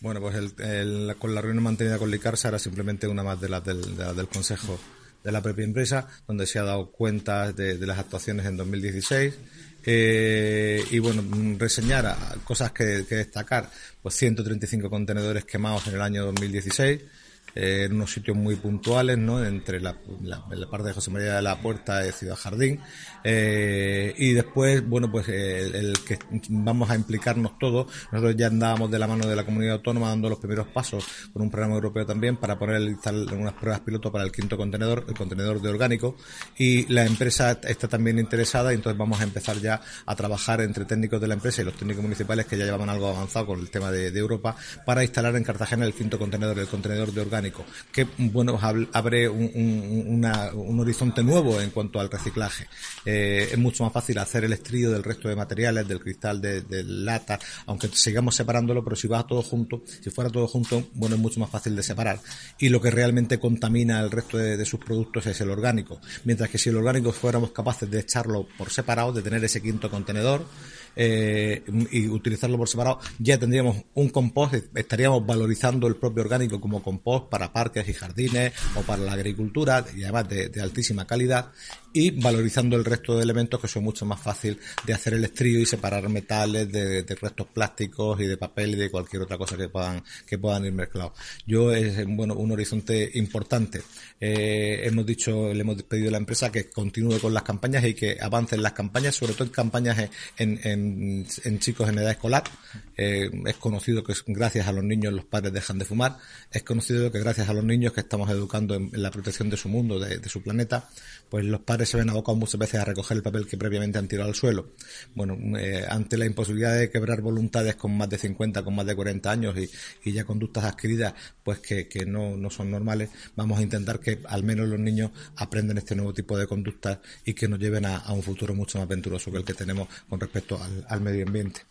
Bueno, pues con la reunión mantenida con Licarsa era simplemente una más de las del Consejo de la propia empresa, donde se ha dado cuenta de las actuaciones en 2016. Y bueno, reseñar cosas que destacar, pues 135 contenedores quemados en el año 2016, en unos sitios muy puntuales, ¿no? Entre la parte de José María de la Puerta de Ciudad Jardín, y después, bueno, pues el que vamos a implicarnos todos. Nosotros ya andábamos de la mano de la comunidad autónoma dando los primeros pasos con un programa europeo también para poner unas pruebas piloto para el quinto contenedor, el contenedor de orgánico, y la empresa está también interesada, y entonces vamos a empezar ya a trabajar entre técnicos de la empresa y los técnicos municipales que ya llevaban algo avanzado con el tema de Europa, para instalar en Cartagena el quinto contenedor, el contenedor de orgánico, que bueno, abre un horizonte nuevo en cuanto al reciclaje. Es mucho más fácil hacer el estrío del resto de materiales, del cristal, de lata, aunque sigamos separándolo, pero si va todo junto, si fuera todo junto, bueno, es mucho más fácil de separar. Y lo que realmente contamina el resto de sus productos es el orgánico. Mientras que si el orgánico fuéramos capaces de echarlo por separado, de tener ese quinto contenedor, y utilizarlo por separado, ya tendríamos un compost, estaríamos valorizando el propio orgánico como compost para parques y jardines o para la agricultura, y además de altísima calidad, y valorizando el resto de elementos, que son mucho más fácil de hacer el estrío y separar metales de restos plásticos y de papel y de cualquier otra cosa que puedan ir mezclados. Es bueno, un horizonte importante. Le hemos pedido a la empresa que continúe con las campañas y que avance en las campañas, sobre todo en campañas en chicos en edad escolar. Es conocido que gracias a los niños los padres dejan de fumar. Es conocido que gracias a los niños que estamos educando en la protección de su mundo, de su planeta, pues los padres se ven abocados muchas veces a recoger el papel que previamente han tirado al suelo. Bueno, ante la imposibilidad de quebrar voluntades con más de 50, con más de 40 años y ya conductas adquiridas pues que no son normales, vamos a intentar que al menos los niños aprendan este nuevo tipo de conductas y que nos lleven a un futuro mucho más venturoso que el que tenemos con respecto al medio ambiente.